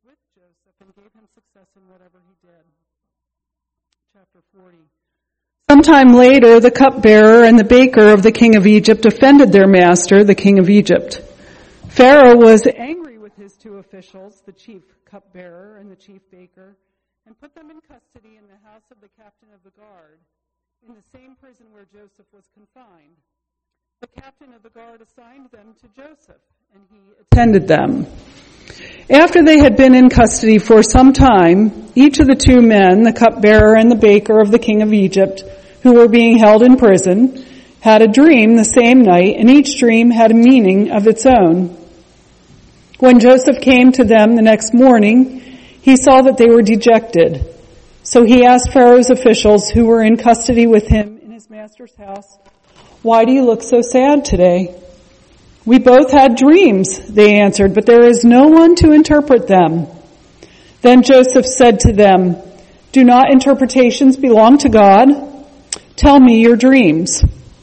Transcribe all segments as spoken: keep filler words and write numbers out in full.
with Joseph and gave him success in whatever he did. Chapter forty. Sometime later, the cupbearer and the baker of the king of Egypt offended their master, the king of Egypt. Pharaoh was angry with his two officials, the chief cupbearer and the chief baker, and put them in custody in the house of the captain of the guard, in the same prison where Joseph was confined. The captain of the guard assigned them to Joseph, and he attended them. After they had been in custody for some time, each of the two men, the cupbearer and the baker of the king of Egypt, who were being held in prison, had a dream the same night, and each dream had a meaning of its own. When Joseph came to them the next morning, he saw that they were dejected. So he asked Pharaoh's officials who were in custody with him in his master's house, "Why do you look so sad today?" "We both had dreams," they answered, "but there is no one to interpret them." Then Joseph said to them, "Do not interpretations belong to God? Tell me your dreams."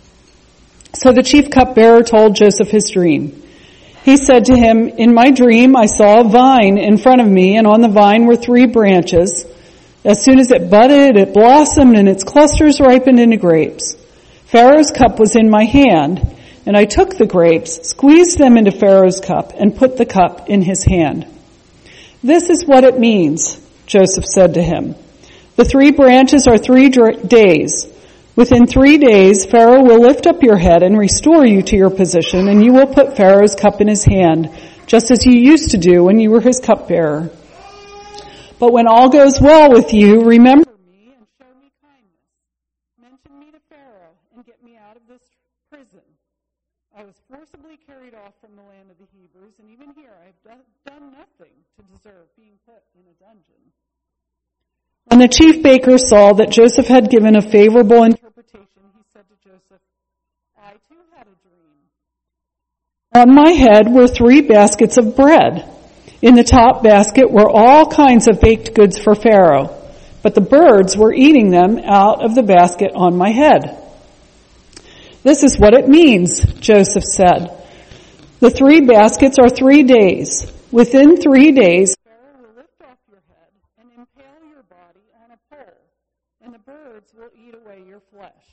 So the chief cupbearer told Joseph his dream. He said to him, "In my dream I saw a vine in front of me, and on the vine were three branches. As soon as it budded, it blossomed, and its clusters ripened into grapes. Pharaoh's cup was in my hand, and I took the grapes, squeezed them into Pharaoh's cup, and put the cup in his hand." "This is what it means," Joseph said to him. "The three branches are three dr- days. Within three days, Pharaoh will lift up your head and restore you to your position, and you will put Pharaoh's cup in his hand, just as you used to do when you were his cupbearer. But when all goes well with you, remember me and show me kindness. Mention me to Pharaoh and get me out of this prison. I was forcibly carried off from the land of the Hebrews, and even here I have done nothing to deserve being put in a dungeon." When the chief baker saw that Joseph had given a favorable interpretation, he said to Joseph, "I too had a dream. On my head were three baskets of bread. In the top basket were all kinds of baked goods for Pharaoh, but the birds were eating them out of the basket on my head." "This is what it means," Joseph said. "The three baskets are three days. Within three days, Pharaoh will lift off your head and impale your body on a pole, and the birds will eat away your flesh."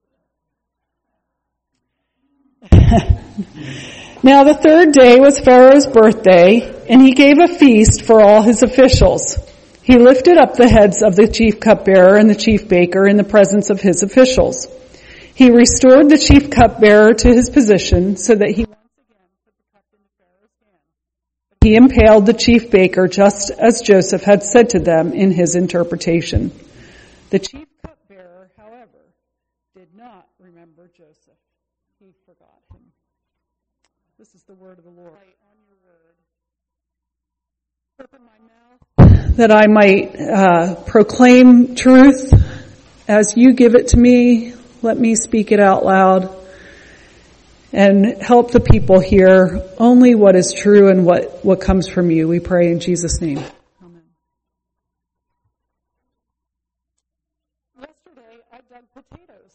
Now the third day was Pharaoh's birthday, and he gave a feast for all his officials. He lifted up the heads of the chief cupbearer and the chief baker in the presence of his officials. He restored the chief cupbearer to his position so that he once again put the cup into Pharaoh's hand. He impaled the chief baker just as Joseph had said to them in his interpretation. The chief cupbearer, however, did not remember Joseph. He forgot him. This is the word of the Lord. On your word. Open my mouth that I might uh, proclaim truth as you give it to me. Let me speak it out loud and help the people hear only what is true and what, what comes from you. We pray in Jesus' name. Amen. Yesterday, I dug potatoes.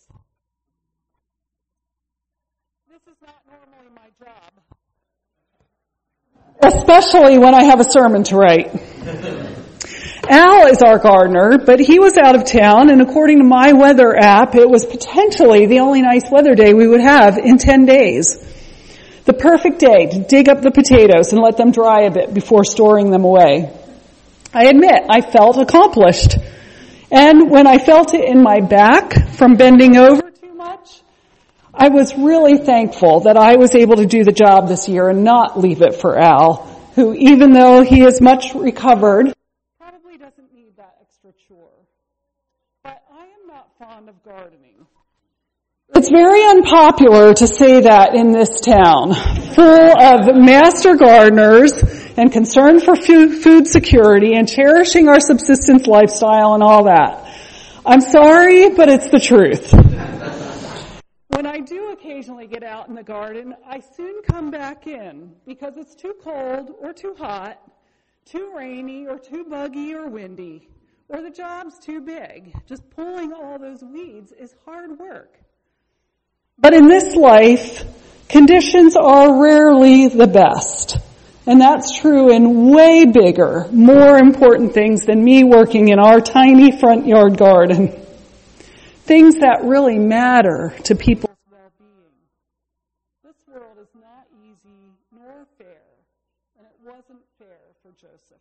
This is not normally my job, especially when I have a sermon to write. Al is our gardener, but he was out of town, and according to my weather app, it was potentially the only nice weather day we would have in ten days. The perfect day to dig up the potatoes and let them dry a bit before storing them away. I admit, I felt accomplished. And when I felt it in my back from bending over too much, I was really thankful that I was able to do the job this year and not leave it for Al, who, even though he is much recovered, doesn't need that extra chore. But I am not fond of gardening. It's very unpopular to say that in this town, full of master gardeners and concern for food security and cherishing our subsistence lifestyle and all that. I'm sorry, but it's the truth. When I do occasionally get out in the garden, I soon come back in because it's too cold or too hot, too rainy or too buggy or windy, or the job's too big. Just pulling all those weeds is hard work. But in this life, conditions are rarely the best. And that's true in way bigger, more important things than me working in our tiny front yard garden. Things that really matter to people's well-being. This world is not easy nor fair, and it wasn't fair for Joseph.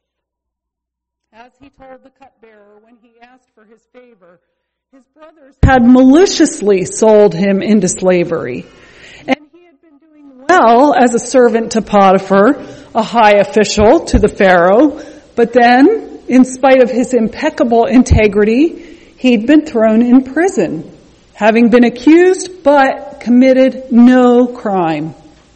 As he told the cupbearer when he asked for his favor, his brothers had maliciously sold him into slavery. And he had been doing well as a servant to Potiphar, a high official to the Pharaoh, but then, in spite of his impeccable integrity, he'd been thrown in prison, having been accused but committed no crime.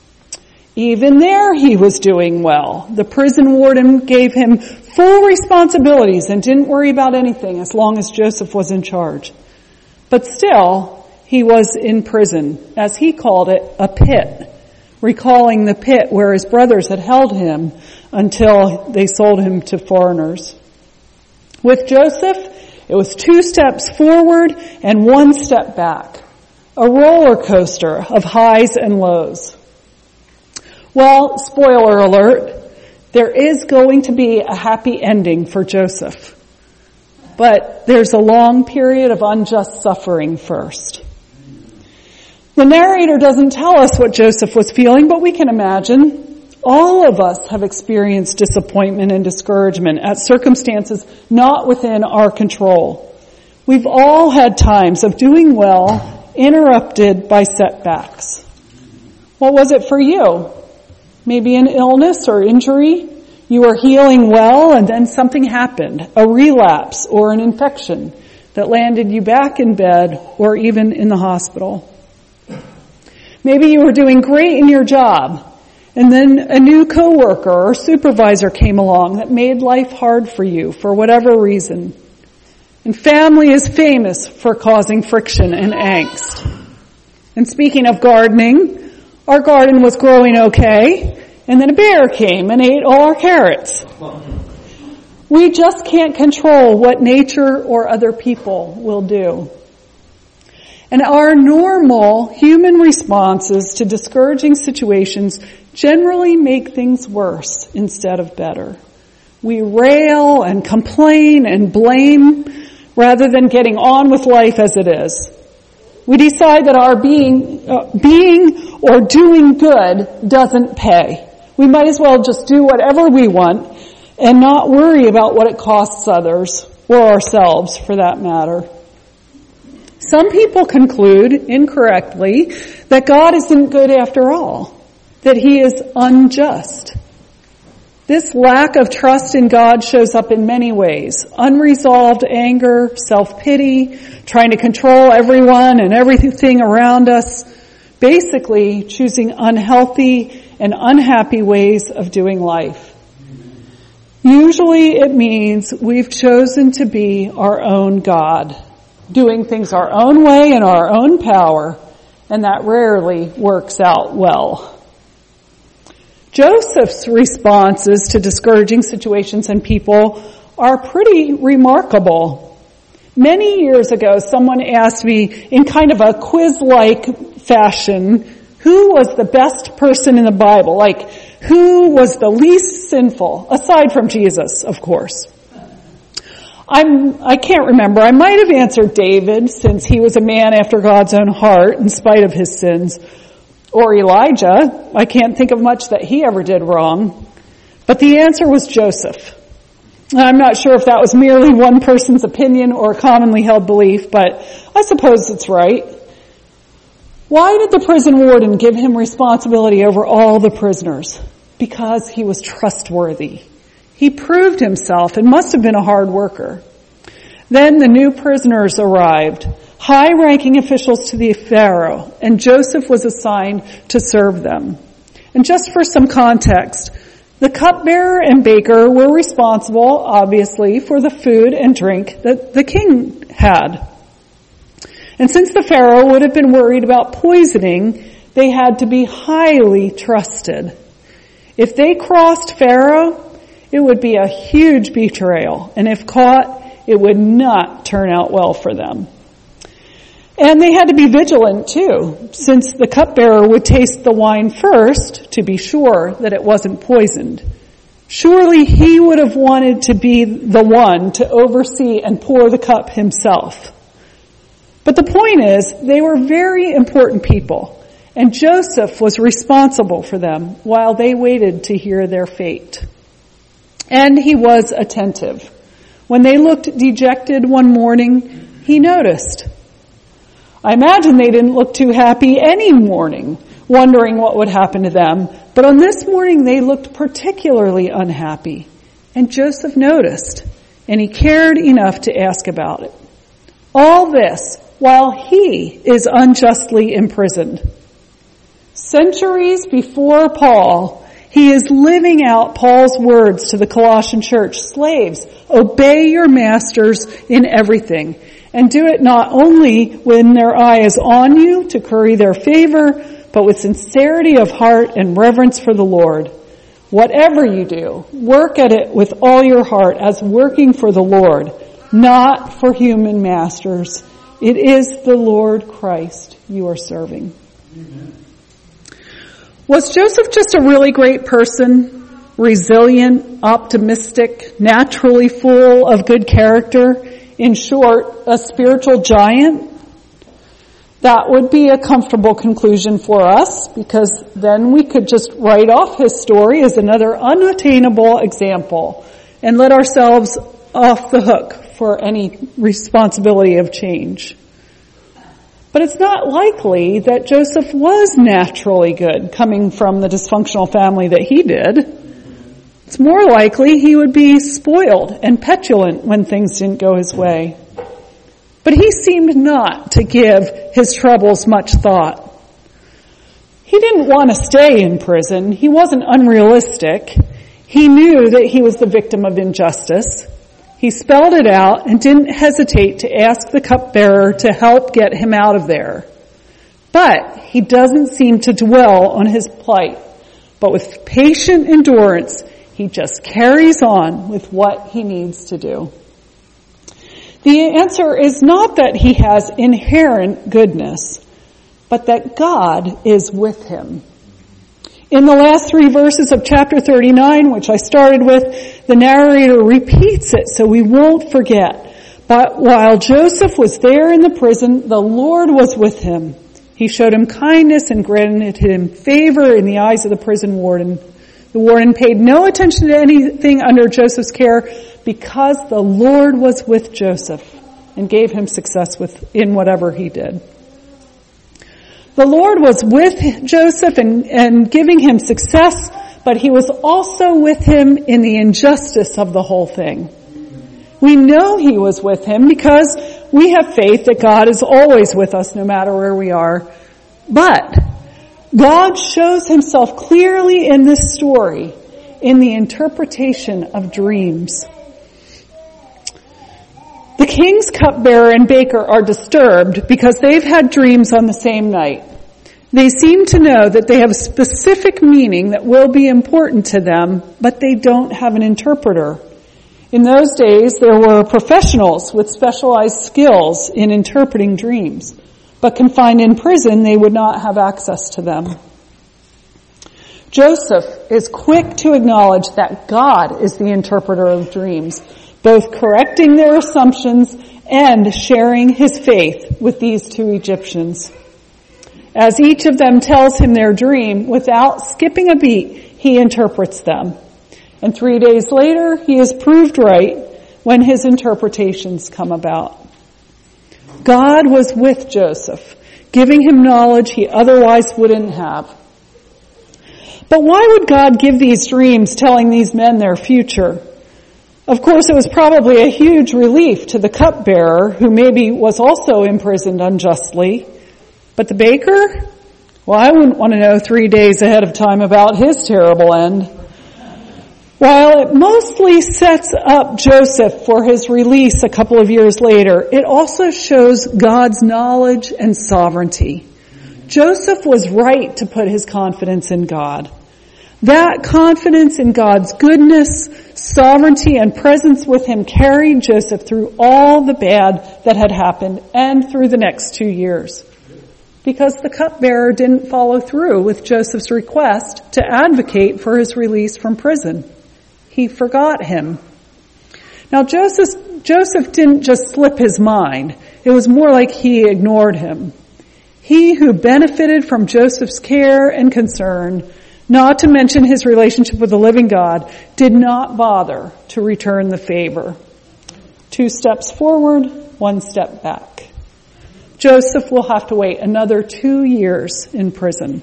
Even there he was doing well. The prison warden gave him full responsibilities and didn't worry about anything as long as Joseph was in charge. But still, he was in prison, as he called it, a pit, recalling the pit where his brothers had held him until they sold him to foreigners. With Joseph, it was two steps forward and one step back, a roller coaster of highs and lows. Well, spoiler alert, there is going to be a happy ending for Joseph. But there's a long period of unjust suffering first. The narrator doesn't tell us what Joseph was feeling, but we can imagine. All of us have experienced disappointment and discouragement at circumstances not within our control. We've all had times of doing well interrupted by setbacks. What was it for you? Maybe an illness or injury. You were healing well and then something happened, a relapse or an infection that landed you back in bed or even in the hospital. Maybe you were doing great in your job and then a new coworker or supervisor came along that made life hard for you for whatever reason. And family is famous for causing friction and angst. And speaking of gardening, our garden was growing okay, and then a bear came and ate all our carrots. We just can't control what nature or other people will do. And our normal human responses to discouraging situations generally make things worse instead of better. We rail and complain and blame rather than getting on with life as it is. We decide that our being, uh, being or doing good doesn't pay. We might as well just do whatever we want and not worry about what it costs others or ourselves for that matter. Some people conclude incorrectly that God isn't good after all, that he is unjust. This lack of trust in God shows up in many ways. Unresolved anger, self-pity, trying to control everyone and everything around us, basically choosing unhealthy and unhappy ways of doing life. Usually it means we've chosen to be our own God, doing things our own way in our own power, and that rarely works out well. Joseph's responses to discouraging situations and people are pretty remarkable. Many years ago, someone asked me in kind of a quiz-like fashion, who was the best person in the Bible? Like, who was the least sinful, aside from Jesus, of course. I'm, I can't remember. I might have answered David, since he was a man after God's own heart, in spite of his sins. Or Elijah. I can't think of much that he ever did wrong. But the answer was Joseph. I'm not sure if that was merely one person's opinion or a commonly held belief, but I suppose it's right. Why did the prison warden give him responsibility over all the prisoners? Because he was trustworthy. He proved himself and must have been a hard worker. Then the new prisoners arrived, high-ranking officials to the Pharaoh, and Joseph was assigned to serve them. And just for some context, the cupbearer and baker were responsible, obviously, for the food and drink that the king had. And since the Pharaoh would have been worried about poisoning, they had to be highly trusted. If they crossed Pharaoh, it would be a huge betrayal, and if caught, it would not turn out well for them. And they had to be vigilant too, since the cupbearer would taste the wine first to be sure that it wasn't poisoned. Surely he would have wanted to be the one to oversee and pour the cup himself. But the point is, they were very important people, and Joseph was responsible for them while they waited to hear their fate. And he was attentive. When they looked dejected one morning, he noticed. I imagine they didn't look too happy any morning, wondering what would happen to them. But on this morning, they looked particularly unhappy. And Joseph noticed, and he cared enough to ask about it. All this while he is unjustly imprisoned. Centuries before Paul, he is living out Paul's words to the Colossian church. Slaves, obey your masters in everything, and do it not only when their eye is on you to curry their favor, but with sincerity of heart and reverence for the Lord. Whatever you do, work at it with all your heart as working for the Lord, not for human masters. It is the Lord Christ you are serving. Amen. Was Joseph just a really great person, resilient, optimistic, naturally full of good character? In short, a spiritual giant? That would be a comfortable conclusion for us, because then we could just write off his story as another unattainable example and let ourselves off the hook for any responsibility of change. But it's not likely that Joseph was naturally good, coming from the dysfunctional family that he did. It's more likely he would be spoiled and petulant when things didn't go his way. But he seemed not to give his troubles much thought. He didn't want to stay in prison. He wasn't unrealistic. He knew that he was the victim of injustice. He spelled it out and didn't hesitate to ask the cupbearer to help get him out of there. But he doesn't seem to dwell on his plight. But with patient endurance, he just carries on with what he needs to do. The answer is not that he has inherent goodness, but that God is with him. In the last three verses of chapter thirty-nine, which I started with, the narrator repeats it so we won't forget. But while Joseph was there in the prison, the Lord was with him. He showed him kindness and granted him favor in the eyes of the prison warden. The warden paid no attention to anything under Joseph's care because the Lord was with Joseph and gave him success with in whatever he did. The Lord was with Joseph and, and giving him success, but he was also with him in the injustice of the whole thing. We know he was with him because we have faith that God is always with us no matter where we are. But God shows himself clearly in this story in the interpretation of dreams. The king's cupbearer and baker are disturbed because they've had dreams on the same night. They seem to know that they have specific meaning that will be important to them, but they don't have an interpreter. In those days, there were professionals with specialized skills in interpreting dreams, but confined in prison, they would not have access to them. Joseph is quick to acknowledge that God is the interpreter of dreams, both correcting their assumptions and sharing his faith with these two Egyptians. As each of them tells him their dream, without skipping a beat, he interprets them. And three days later, he is proved right when his interpretations come about. God was with Joseph, giving him knowledge he otherwise wouldn't have. But why would God give these dreams telling these men their future? Of course, it was probably a huge relief to the cupbearer, who maybe was also imprisoned unjustly. But the baker? Well, I wouldn't want to know three days ahead of time about his terrible end. While it mostly sets up Joseph for his release a couple of years later, it also shows God's knowledge and sovereignty. Joseph was right to put his confidence in God. That confidence in God's goodness, sovereignty, and presence with him carried Joseph through all the bad that had happened and through the next two years. Because the cupbearer didn't follow through with Joseph's request to advocate for his release from prison. He forgot him. Now Joseph, Joseph didn't just slip his mind. It was more like he ignored him. He who benefited from Joseph's care and concern, not to mention his relationship with the living God, did not bother to return the favor. Two steps forward, one step back. Joseph will have to wait another two years in prison.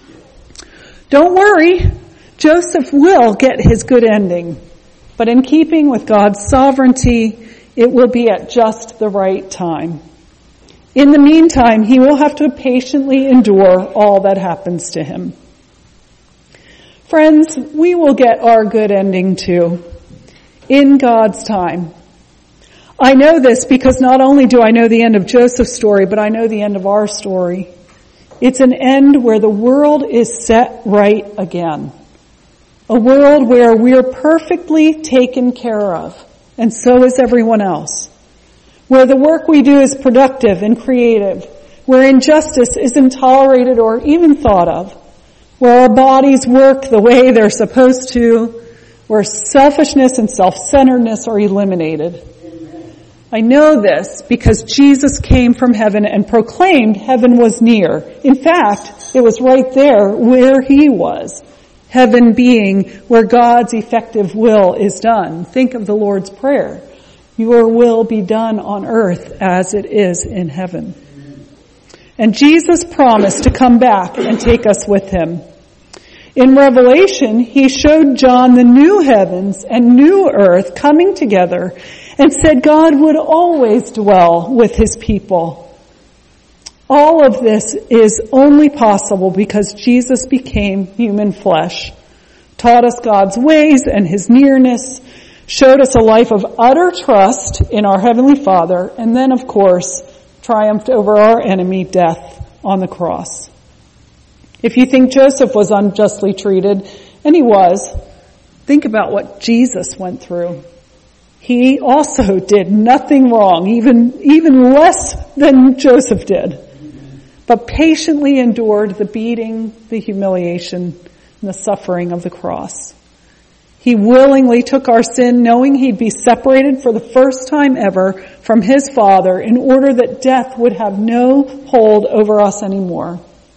Don't worry, Joseph will get his good ending, but in keeping with God's sovereignty, it will be at just the right time. In the meantime, he will have to patiently endure all that happens to him. Friends, we will get our good ending too, in God's time. I know this because not only do I know the end of Joseph's story, but I know the end of our story. It's an end where the world is set right again. A world where we're perfectly taken care of, and so is everyone else. Where the work we do is productive and creative. Where injustice isn't tolerated or even thought of. Where our bodies work the way they're supposed to, where selfishness and self-centeredness are eliminated. Amen. I know this because Jesus came from heaven and proclaimed heaven was near. In fact, it was right there where he was. Heaven being where God's effective will is done. Think of the Lord's Prayer. Your will be done on earth as it is in heaven. And Jesus promised to come back and take us with him. In Revelation, he showed John the new heavens and new earth coming together and said God would always dwell with his people. All of this is only possible because Jesus became human flesh, taught us God's ways and his nearness, showed us a life of utter trust in our Heavenly Father, and then, of course, triumphed over our enemy, death, on the cross. If you think Joseph was unjustly treated, and he was, think about what Jesus went through. He also did nothing wrong, even, even less than Joseph did, but patiently endured the beating, the humiliation, and the suffering of the cross. He willingly took our sin, knowing he'd be separated for the first time ever from his Father in order that death would have no hold over us anymore.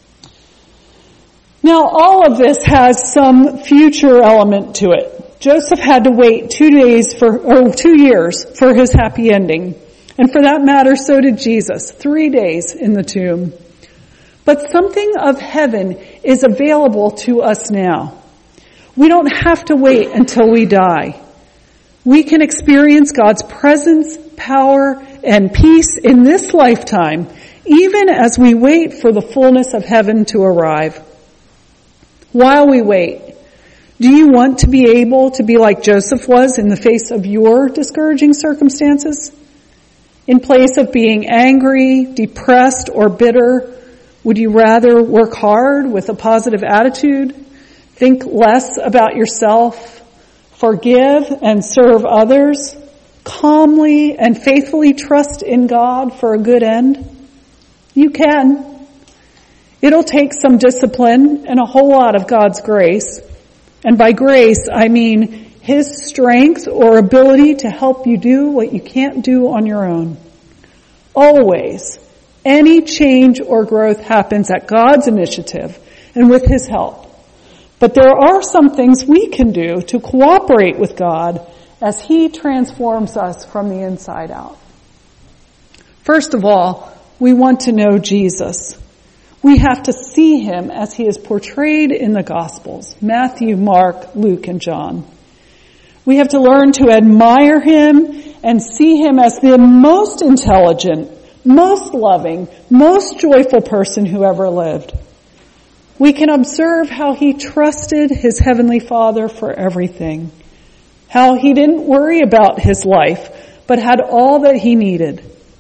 Now, all of this has some future element to it. Joseph had to wait two days for, or two years for his happy ending. And for that matter, so did Jesus. Three days in the tomb. But something of heaven is available to us now. We don't have to wait until we die. We can experience God's presence, power, and peace in this lifetime, even as we wait for the fullness of heaven to arrive. While we wait, do you want to be able to be like Joseph was in the face of your discouraging circumstances? In place of being angry, depressed, or bitter, would you rather work hard with a positive attitude, think less about yourself, forgive and serve others, calmly and faithfully trust in God for a good end? You can. It'll take some discipline and a whole lot of God's grace. And by grace, I mean his strength or ability to help you do what you can't do on your own. Always, any change or growth happens at God's initiative and with his help. But there are some things we can do to cooperate with God as he transforms us from the inside out. First of all, we want to know Jesus. We have to see him as he is portrayed in the Gospels, Matthew, Mark, Luke, and John. We have to learn to admire him and see him as the most intelligent, most loving, most joyful person who ever lived. We can observe how he trusted his heavenly Father for everything, how he didn't worry about his life, but had all that he needed.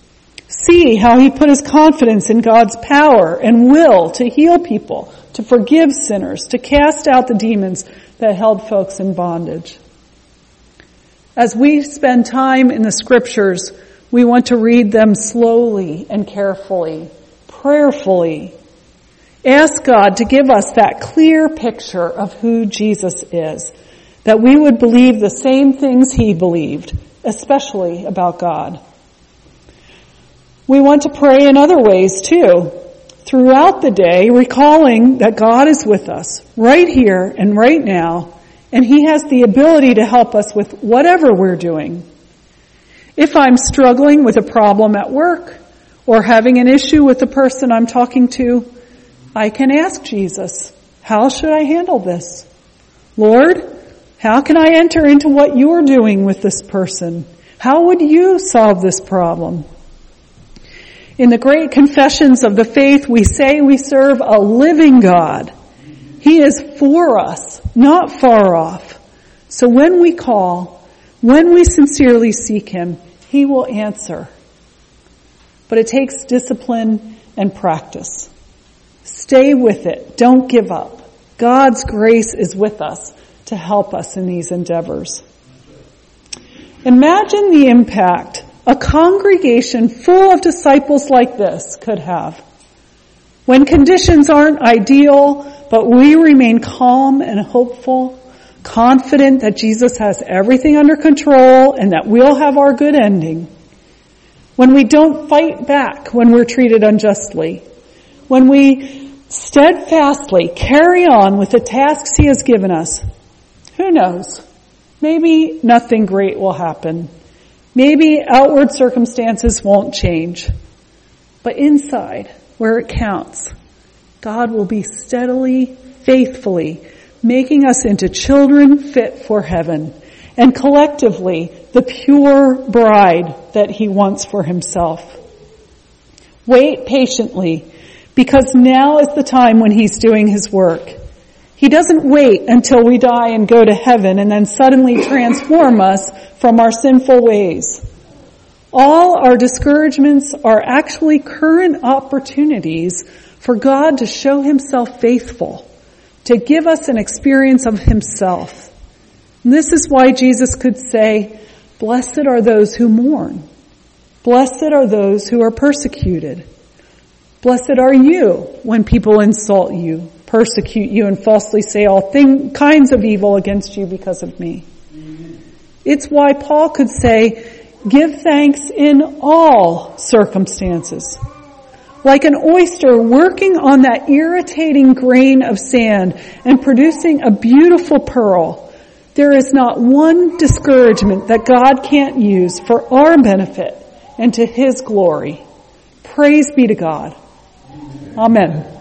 See how he put his confidence in God's power and will to heal people, to forgive sinners, to cast out the demons that held folks in bondage. As we spend time in the scriptures, we want to read them slowly and carefully, prayerfully. Ask God to give us that clear picture of who Jesus is, that we would believe the same things he believed, especially about God. We want to pray in other ways too, throughout the day, recalling that God is with us right here and right now, and he has the ability to help us with whatever we're doing. If I'm struggling with a problem at work or having an issue with the person I'm talking to, I can ask Jesus, how should I handle this? Lord, how can I enter into what you're doing with this person? How would you solve this problem? In the great confessions of the faith, we say we serve a living God. He is for us, not far off. So when we call, when we sincerely seek him, he will answer. But it takes discipline and practice. Stay with it. Don't give up. God's grace is with us to help us in these endeavors. Imagine the impact a congregation full of disciples like this could have. When conditions aren't ideal, but we remain calm and hopeful, confident that Jesus has everything under control and that we'll have our good ending. When we don't fight back when we're treated unjustly. When we steadfastly carry on with the tasks he has given us. Who knows? Maybe nothing great will happen. Maybe outward circumstances won't change. But inside, where it counts, God will be steadily, faithfully making us into children fit for heaven, and collectively the pure bride that he wants for himself. Wait patiently, because now is the time when he's doing his work. He doesn't wait until we die and go to heaven and then suddenly transform us from our sinful ways. All our discouragements are actually current opportunities for God to show himself faithful, to give us an experience of himself. And this is why Jesus could say, "Blessed are those who mourn. Blessed are those who are persecuted. Blessed are you when people insult you, persecute you, and falsely say all thing, kinds of evil against you because of me." Amen. It's why Paul could say, "Give thanks in all circumstances." Like an oyster working on that irritating grain of sand and producing a beautiful pearl, there is not one discouragement that God can't use for our benefit and to his glory. Praise be to God. Amen.